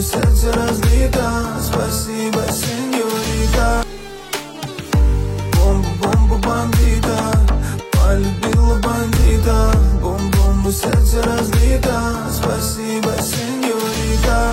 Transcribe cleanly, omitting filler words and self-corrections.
сердце разбито. Спасибо, сеньорита. Бомба бандита, полюбила бандита. Бомбу сердце разбито. Спасибо, сеньорита.